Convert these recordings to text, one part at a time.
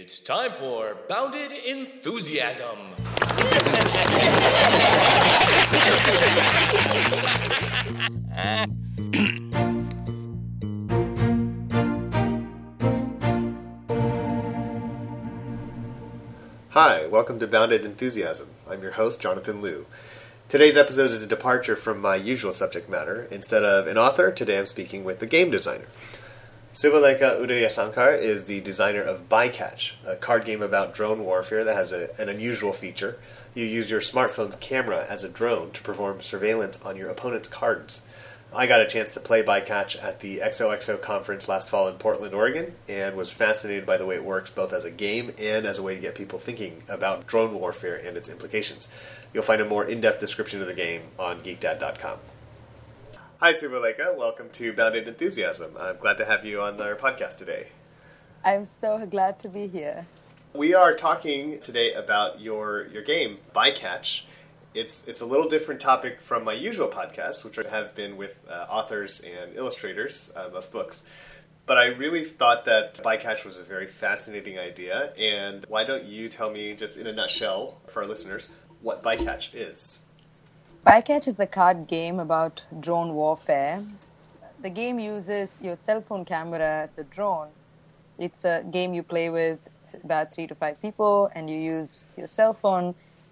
It's time for Bounded Enthusiasm. Hi, welcome to Bounded Enthusiasm. I'm your host, Jonathan Liu. Today's episode is a departure from my usual subject matter. Instead of an author, today I'm speaking with a game designer. Sivaleka Udayasankar is the designer of Bycatch, a card game about drone warfare that has an unusual feature. You use your smartphone's camera as a drone to perform surveillance on your opponent's cards. I got a chance to play Bycatch at the XOXO conference last fall in Portland, Oregon, and was fascinated by the way it works both as a game and as a way to get people thinking about drone warfare and its implications. You'll find a more in-depth description of the game on geekdad.com. Hi, Sivaleka. Welcome to Bounded Enthusiasm. I'm glad to have you on our podcast today. I'm so glad to be here. We are talking today about your game, Bycatch. It's a little different topic from my usual podcasts, which have been with authors and illustrators of books. But I really thought that Bycatch was a very fascinating idea. And why don't you tell me, just in a nutshell for our listeners, what Bycatch is? Bycatch is a card game about drone warfare. The game uses your cell phone camera as a drone. It's a game you play with about 3 to 5 people, and you use your cell phone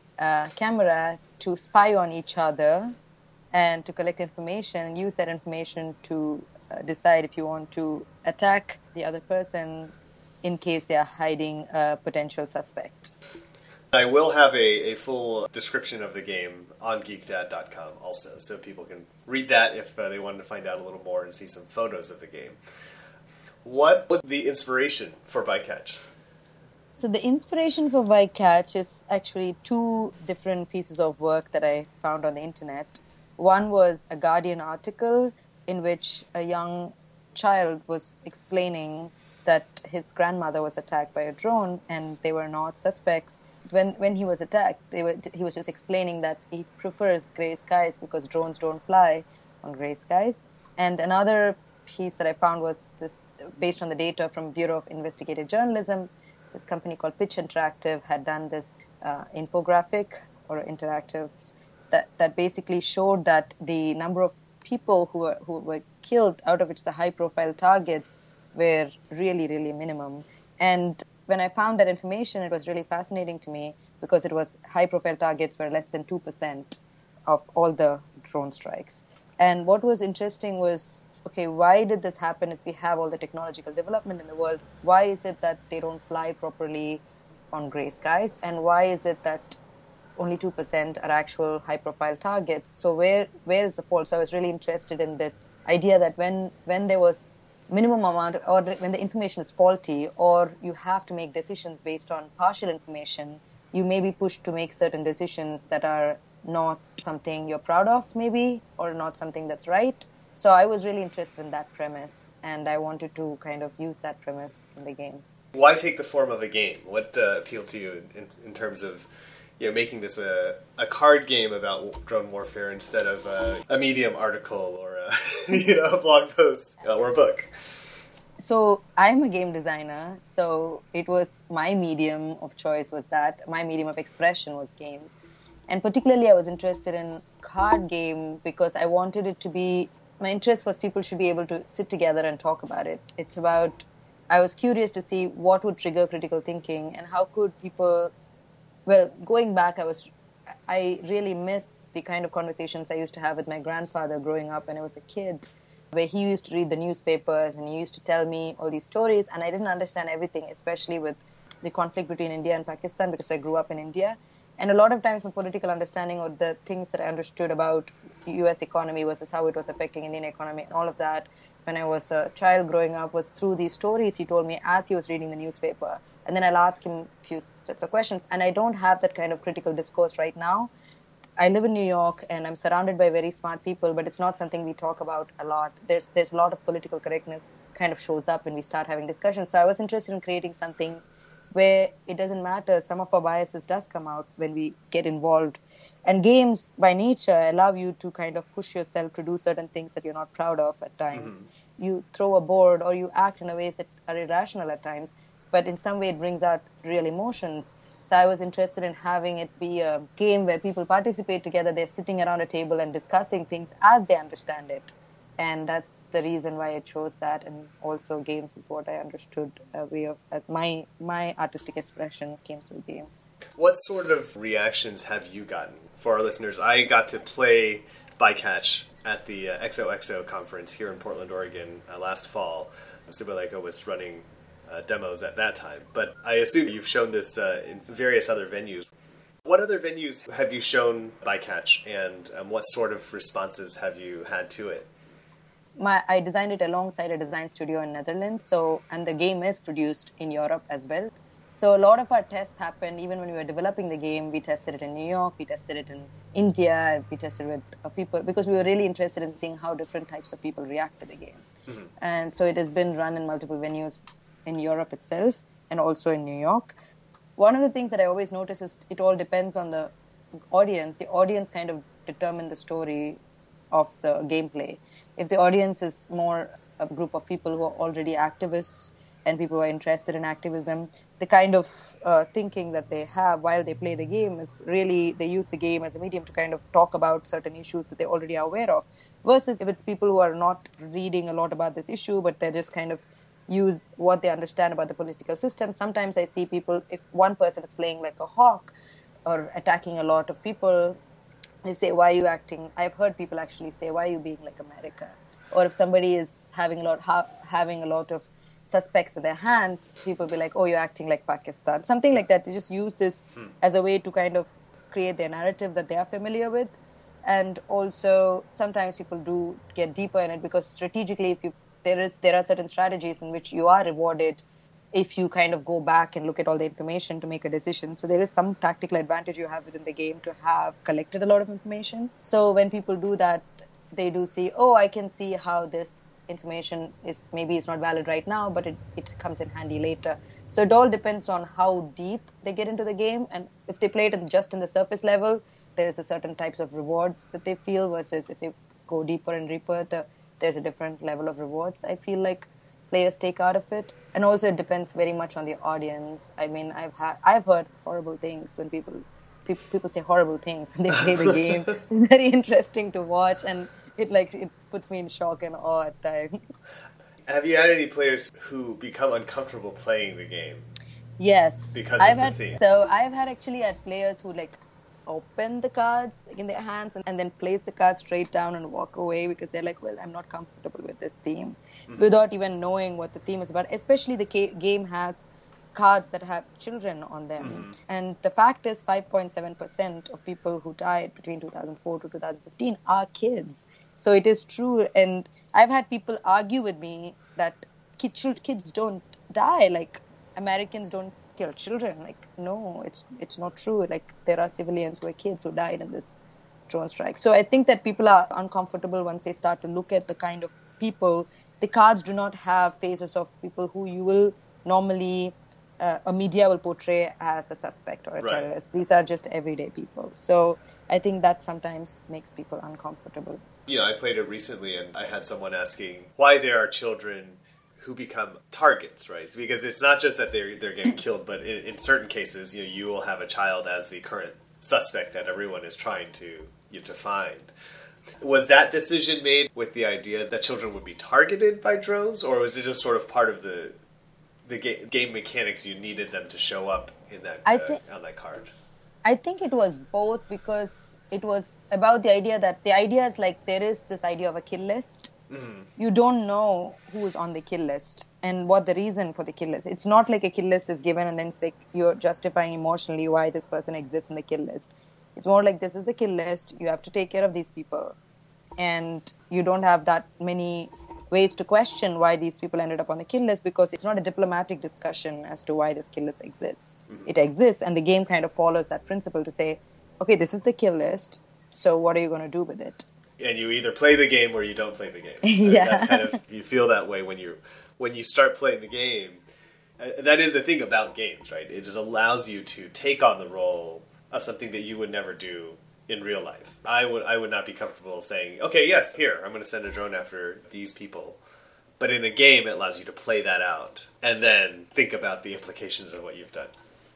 camera to spy on each other and to collect information and use that information to decide if you want to attack the other person in case they are hiding a potential suspect. I will have a full description of the game on geekdad.com also, so people can read that if they wanted to find out a little more and see some photos of the game. What was the inspiration for Bycatch? So the inspiration for Bycatch is actually 2 different pieces of work that I found on the internet. One was a Guardian article in which a young child was explaining that his grandmother was attacked by a drone and they were not suspects. When he was attacked, he was just explaining that he prefers gray skies because drones don't fly on gray skies. And another piece that I found was this, based on the data from Bureau of Investigative Journalism. This company called Pitch Interactive had done this infographic or interactive that basically showed that the number of people who were killed, out of which the high-profile targets were really, really minimum. And when I found that information, it was really fascinating to me because it was high-profile targets were less than 2% of all the drone strikes. And what was interesting was, okay, why did this happen if we have all the technological development in the world? Why is it that they don't fly properly on gray skies? And why is it that only 2% are actual high-profile targets? So where is the fault? So I was really interested in this idea that when there was minimum amount, or when the information is faulty, or you have to make decisions based on partial information, you may be pushed to make certain decisions that are not something you're proud of, maybe, or not something that's right. So I was really interested in that premise, and I wanted to kind of use that premise in the game. Why take the form of a game? What appealed to you in terms of making this a card game about drone warfare instead of a Medium article or a blog post or a book? So I'm a game designer, so it was my medium of choice was that. My medium of expression was games. And particularly I was interested in card game because I wanted it to be, my interest was people should be able to sit together and talk about it. It's about, I was curious to see what would trigger critical thinking and how could people, well, going back, I really miss the kind of conversations I used to have with my grandfather growing up when I was a kid, where he used to read the newspapers and he used to tell me all these stories, and I didn't understand everything, especially with the conflict between India and Pakistan because I grew up in India. And a lot of times my political understanding or the things that I understood about US economy versus how it was affecting Indian economy and all of that when I was a child growing up was through these stories he told me as he was reading the newspaper. And then I'll ask him a few sets of questions. And I don't have that kind of critical discourse right now. I live in New York and I'm surrounded by very smart people, but it's not something we talk about a lot. There's a lot of political correctness kind of shows up when we start having discussions. So I was interested in creating something where it doesn't matter. Some of our biases does come out when we get involved. And games, by nature, allow you to kind of push yourself to do certain things that you're not proud of at times. Mm-hmm. You throw a board or you act in a ways that are irrational at times. but in some way it brings out real emotions. So I was interested in having it be a game where people participate together. They're sitting around a table and discussing things as they understand it. And that's the reason why I chose that. And also games is what I understood a way of my artistic expression came through games. What sort of reactions have you gotten? For our listeners, I got to play Bycatch at the XOXO conference here in Portland, Oregon last fall. Subaleko was running demos at that time, but I assume you've shown this in various other venues. What other venues have you shown Bycatch, and what sort of responses have you had to it? I designed it alongside a design studio in Netherlands, and the game is produced in Europe as well. So a lot of our tests happened even when we were developing the game. We tested it in New York, we tested it in India, we tested with people because we were really interested in seeing how different types of people react to the game. Mm-hmm. And so it has been run in multiple venues in Europe itself and also in New York. One of the things that I always notice is it all depends on the audience. The audience kind of determine the story of the gameplay. If the audience is more a group of people who are already activists and people who are interested in activism, the kind of thinking that they have while they play the game is really, they use the game as a medium to kind of talk about certain issues that they already are aware of. Versus if it's people who are not reading a lot about this issue, but they're just kind of use what they understand about the political system. Sometimes I see people, if one person is playing like a hawk or attacking a lot of people, they say, why are you acting? I've heard people actually say, why are you being like America? Or if somebody is having a lot of suspects at their hand, people be like, oh, you're acting like Pakistan. Something like that. They just use this as a way to kind of create their narrative that they are familiar with. And also sometimes people do get deeper in it because strategically, there are certain strategies in which you are rewarded if you kind of go back and look at all the information to make a decision. So there is some tactical advantage you have within the game to have collected a lot of information. So when people do that, they do see, oh, I can see how this information is, maybe it's not valid right now, but it comes in handy later. So it all depends on how deep they get into the game. And if they play it just in the surface level, there's a certain types of rewards that they feel versus if they go deeper and deeper, there's a different level of rewards I feel like players take out of it. And also it depends very much on the audience. I mean, I've heard horrible things when people say horrible things when they play the game. It's very interesting to watch, and it puts me in shock and awe at times. Have you had any players who become uncomfortable playing the game? Yes. Because of the theme. So I've had players who open the cards in their hands and then place the cards straight down and walk away because they're like, well, I'm not comfortable with this theme, without even knowing what the theme is about. Especially the game has cards that have children on them. And the fact is 5.7% of people who died between 2004 to 2015 are kids. So it is true. And I've had people argue with me that kids don't die, like Americans don't kill children. No, it's not true. There are civilians who are kids who died in this drone strike. So I think that people are uncomfortable once they start to look at the kind of people. The cards do not have faces of people who you will normally a media will portray as a suspect or a terrorist. These are just everyday people. So I think that sometimes makes people uncomfortable. I played it recently and I had someone asking why there are children who become targets, right? Because it's not just that they're getting killed, but in certain cases, you will have a child as the current suspect that everyone is trying to find. Was that decision made with the idea that children would be targeted by drones, or was it just sort of part of the game mechanics you needed them to show up in that on that card? I think it was both, because it was about the idea is there is this idea of a kill list. You don't know who's on the kill list and what the reason for the kill list. It's not like a kill list is given and then it's like you're justifying emotionally why this person exists in the kill list. It's more like this is a kill list. You have to take care of these people. And you don't have that many ways to question why these people ended up on the kill list, because it's not a diplomatic discussion as to why this kill list exists. It exists, and the game kind of follows that principle to say, okay, this is the kill list, so what are you going to do with it? And you either play the game or you don't play the game. Yeah. That's kind of, you feel that way when you start playing the game. That is the thing about games, right? It just allows you to take on the role of something that you would never do in real life. I would not be comfortable saying, okay, yes, here, I'm going to send a drone after these people. But in a game, it allows you to play that out and then think about the implications of what you've done.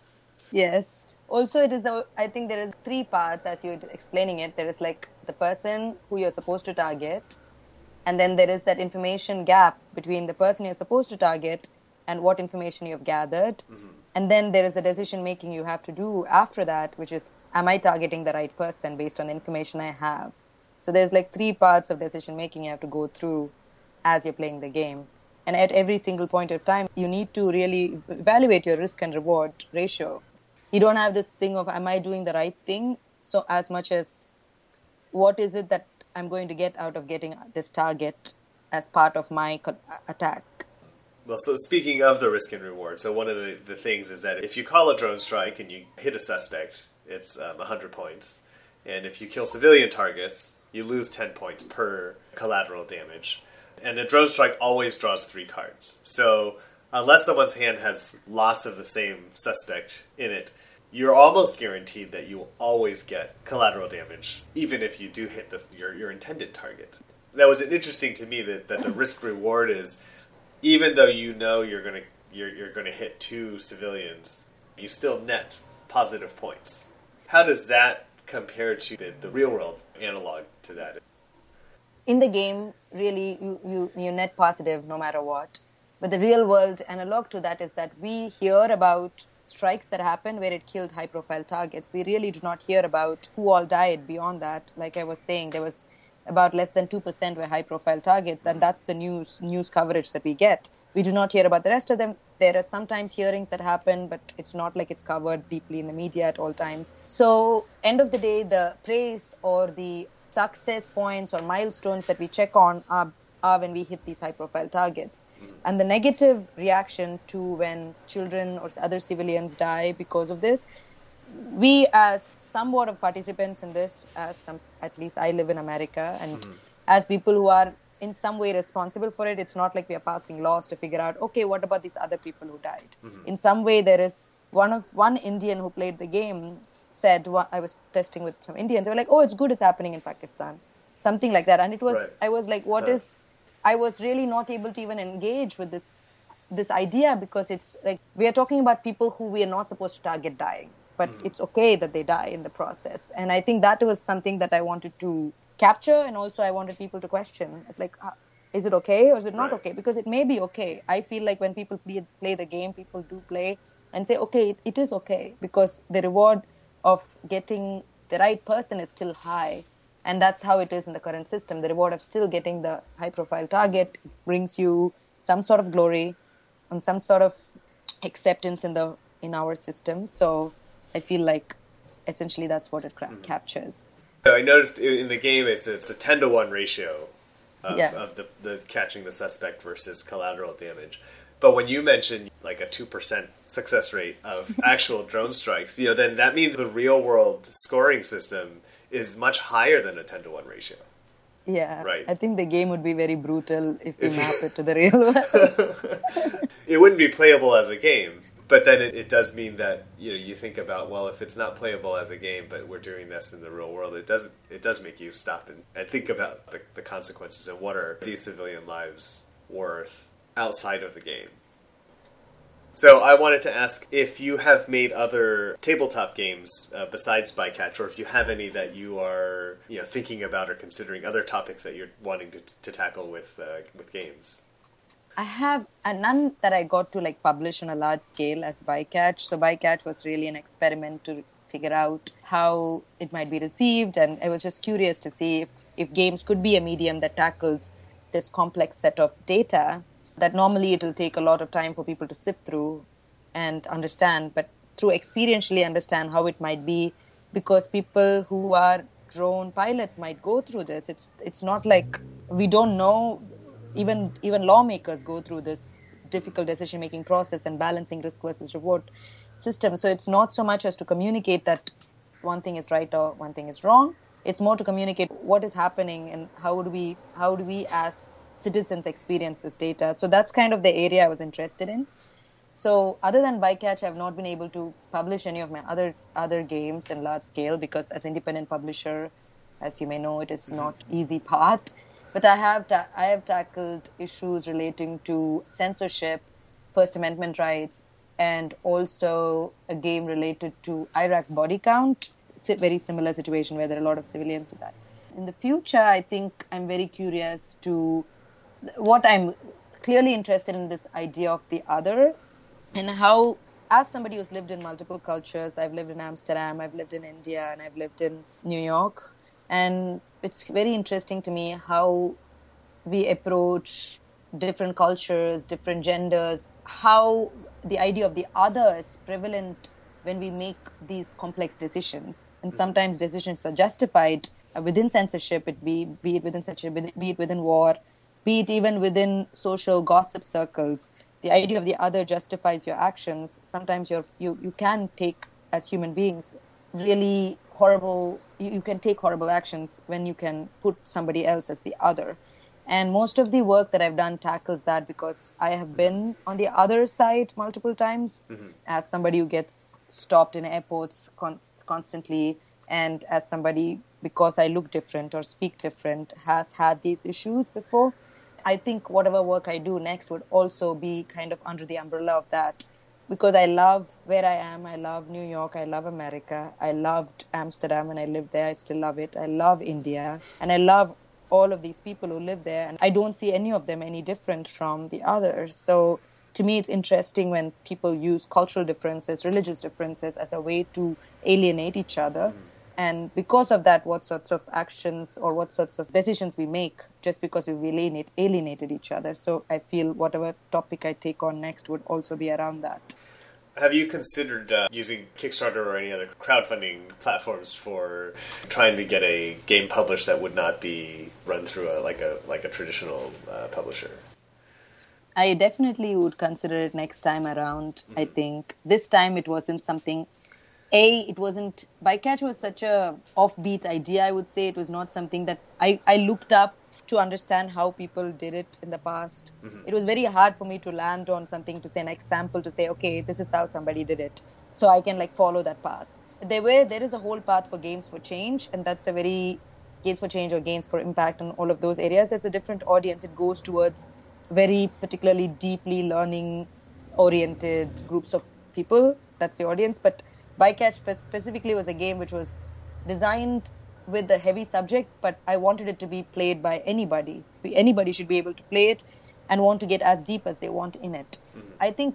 Yes. Also, I think there is three parts as you're explaining it. There is like the person who you're supposed to target, and then there is that information gap between the person you're supposed to target and what information you've gathered. And then there is a decision making you have to do after that, which is, am I targeting the right person based on the information I have? So there's like three parts of decision making you have to go through as you're playing the game. And at every single point of time, you need to really evaluate your risk and reward ratio. You don't have this thing of, am I doing the right thing? So as much as, what is it that I'm going to get out of getting this target as part of my attack? Well, so speaking of the risk and reward, so one of the things is that if you call a drone strike and you hit a suspect, it's 100 points. And if you kill civilian targets, you lose 10 points per collateral damage. And a drone strike always draws 3 cards. So unless someone's hand has lots of the same suspect in it, you're almost guaranteed that you will always get collateral damage, even if you do hit your intended target. That was interesting to me that the risk reward is, even though you know you're gonna hit 2 civilians, you still net positive points. How does that compare to the real world analog to that? In the game, really, you net positive no matter what. But the real world analog to that is that we hear about strikes that happened where it killed high-profile targets. We really do not hear about who all died beyond that. Like I was saying, there was about less than 2% were high-profile targets, and that's the news coverage that we get. We do not hear about the rest of them. There are sometimes hearings that happen, but it's not like it's covered deeply in the media at all times. So, end of the day, the praise or the success points or milestones that we check on are when we hit these high-profile targets. And the negative reaction to when children or other civilians die because of this, we as somewhat of participants in this, at least I live in America, and as people who are in some way responsible for it, it's not like we are passing laws to figure out, okay, what about these other people who died? In some way, there is one Indian who played the game said, I was testing with some Indians, they were like, oh, it's good it's happening in Pakistan. Something like that. And it was, right. I was like, I was really not able to even engage with this idea, because it's like, we are talking about people who we are not supposed to target dying, but it's okay that they die in the process. And I think that was something that I wanted to capture, and also I wanted people to question. It's like, is it okay or is it not okay? Because it may be okay. I feel like when people play the game, people do play and say, okay, it is okay, because the reward of getting the right person is still high. And that's how it is in the current system. The reward of still getting the high-profile target brings you some sort of glory and some sort of acceptance in our system. So I feel like essentially that's what it captures. I noticed in the game it's a 10-to-1 ratio of the catching the suspect versus collateral damage. But when you mentioned like a 2% success rate of actual drone strikes, then that means the real-world scoring system is much higher than a 10-to-1 ratio. Yeah, right. I think the game would be very brutal if we map it to the real world. It wouldn't be playable as a game, but then it does mean that you think about, well, if it's not playable as a game, but we're doing this in the real world, it does make you stop and think about the consequences and what are these civilian lives worth outside of the game. So I wanted to ask if you have made other tabletop games besides Bycatch, or if you have any that you are thinking about or considering, other topics that you're wanting to tackle with games. I have none that I got to publish on a large scale as Bycatch. So Bycatch was really an experiment to figure out how it might be received, and I was just curious to see if games could be a medium that tackles this complex set of data that normally it'll take a lot of time for people to sift through and understand, but through experientially understand how it might be, because people who are drone pilots might go through this. It's not like we don't know, even lawmakers go through this difficult decision-making process and balancing risk versus reward system. So it's not so much as to communicate that one thing is right or one thing is wrong. It's more to communicate what is happening and how do we as citizens experience this data. So that's kind of the area I was interested in. So other than Bycatch, I've not been able to publish any of my other games in large scale, because as independent publisher, as you may know, it is not easy path. But I have tackled issues relating to censorship, First Amendment rights, and also a game related to Iraq body count. It's a very similar situation where there are a lot of civilians with that. In the future, I think I'm very curious to what I'm clearly interested in this idea of the other and how, as somebody who's lived in multiple cultures, I've lived in Amsterdam, I've lived in India, and I've lived in New York. And it's very interesting to me how we approach different cultures, different genders, how the idea of the other is prevalent when we make these complex decisions. And sometimes decisions are justified within censorship, be it within censorship, be it within war, be it even within social gossip circles. The idea of the other justifies your actions. Sometimes you can take, as human beings, really horrible, you can take horrible actions when you can put somebody else as the other. And most of the work that I've done tackles that because I have been on the other side multiple times as somebody who gets stopped in airports constantly, and as somebody, because I look different or speak different, has had these issues before. I think whatever work I do next would also be kind of under the umbrella of that, because I love where I am. I love New York. I love America. I loved Amsterdam when I lived there. I still love it. I love India. And I love all of these people who live there. And I don't see any of them any different from the others. So to me, it's interesting when people use cultural differences, religious differences as a way to alienate each other. And because of that, what sorts of actions or what sorts of decisions we make just because we've alienated each other. So I feel whatever topic I take on next would also be around that. Have you considered using Kickstarter or any other crowdfunding platforms for trying to get a game published that would not be run through a traditional publisher? I definitely would consider it next time around. I think this time it wasn't something. Bycatch was such a offbeat idea, I would say. It was not something that I looked up to understand how people did it in the past. It was very hard for me to land on something to say, an example to say, okay, this is how somebody did it. So I can follow that path. There is a whole path for Games for Change, and that's a very Games for Change or Games for Impact and all of those areas. There's a different audience. It goes towards very particularly deeply learning oriented groups of people. That's the audience. But Bycatch specifically was a game which was designed with a heavy subject, but I wanted it to be played by anybody. Anybody should be able to play it and want to get as deep as they want in it. I think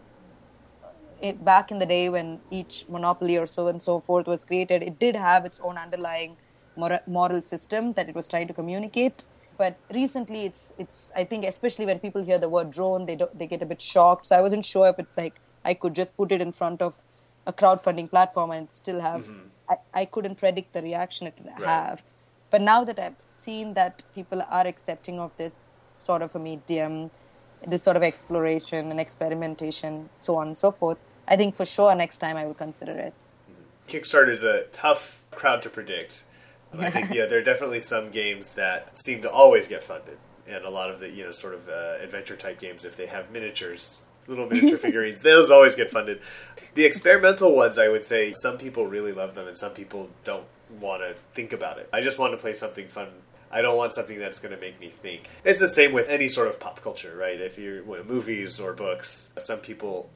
back in the day when each Monopoly or so and so forth was created, it did have its own underlying moral system that it was trying to communicate. But recently, it's I think especially when people hear the word drone, they get a bit shocked. So I wasn't sure if I could just put it in front of a crowdfunding platform and still have. I couldn't predict the reaction it would have. But now that I've seen that people are accepting of this sort of a medium, this sort of exploration and experimentation, so on and so forth, I think for sure next time I will consider it. Kickstarter is a tough crowd to predict. I think there are definitely some games that seem to always get funded, and a lot of the sort of adventure type games, if they have miniatures, little miniature figurines, those always get funded. The experimental ones, I would say, some people really love them, and some people don't want to think about it. I just want to play something fun. I don't want something that's going to make me think. It's the same with any sort of pop culture, right? If you're movies or books, some people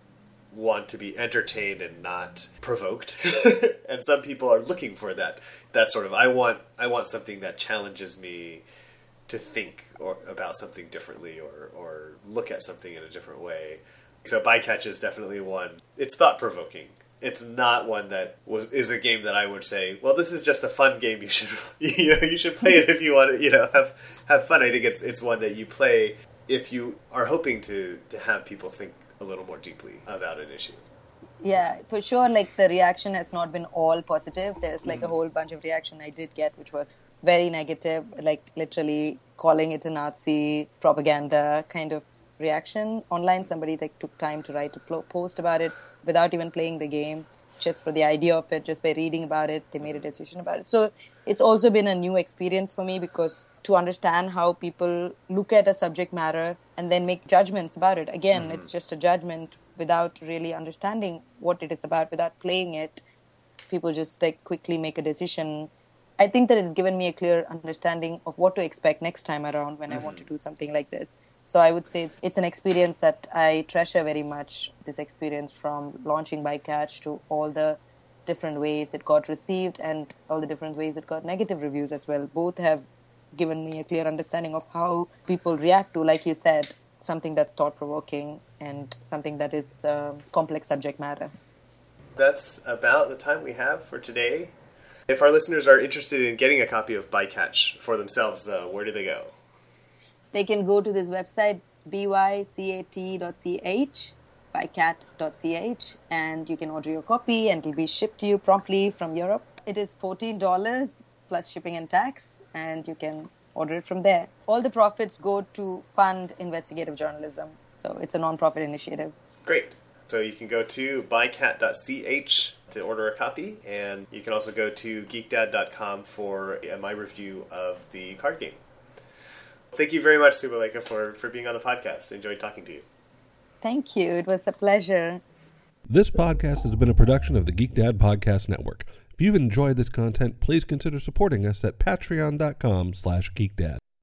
want to be entertained and not provoked, and some people are looking for that sort of I want something that challenges me to think about something differently or look at something in a different way. So Bycatch is definitely one. It's thought provoking. It's not one that is a game that I would say, well, this is just a fun game. You should you should play it if you want to have fun. I think it's one that you play if you are hoping to have people think a little more deeply about an issue. Yeah, for sure. The reaction has not been all positive. There's a whole bunch of reaction I did get, which was very negative, literally calling it a Nazi propaganda kind of reaction online. Somebody took time to write a post about it without even playing the game, just for the idea of it, just by reading about it, they made a decision about it. So it's also been a new experience for me, because to understand how people look at a subject matter and then make judgments about it. Again, it's just a judgment without really understanding what it is about, without playing it. People just quickly make a decision I think that it has given me a clear understanding of what to expect next time around when I want to do something like this. So I would say it's an experience that I treasure very much, this experience from launching Bycatch to all the different ways it got received and all the different ways it got negative reviews as well. Both have given me a clear understanding of how people react to, like you said, something that's thought-provoking and something that is a complex subject matter. That's about the time we have for today. If our listeners are interested in getting a copy of Bycatch for themselves, where do they go? They can go to this website, bycat.ch, bycat.ch, and you can order your copy and it'll be shipped to you promptly from Europe. It is $14 plus shipping and tax, and you can order it from there. All the profits go to fund investigative journalism, so it's a non-profit initiative. Great. So you can go to bycat.ch to order a copy, and you can also go to geekdad.com for my review of the card game. Thank you very much, Subhalekha, for being on the podcast. Enjoyed talking to you. Thank you. It was a pleasure. This podcast has been a production of the Geek Dad Podcast Network. If you've enjoyed this content, please consider supporting us at patreon.com/geekdad.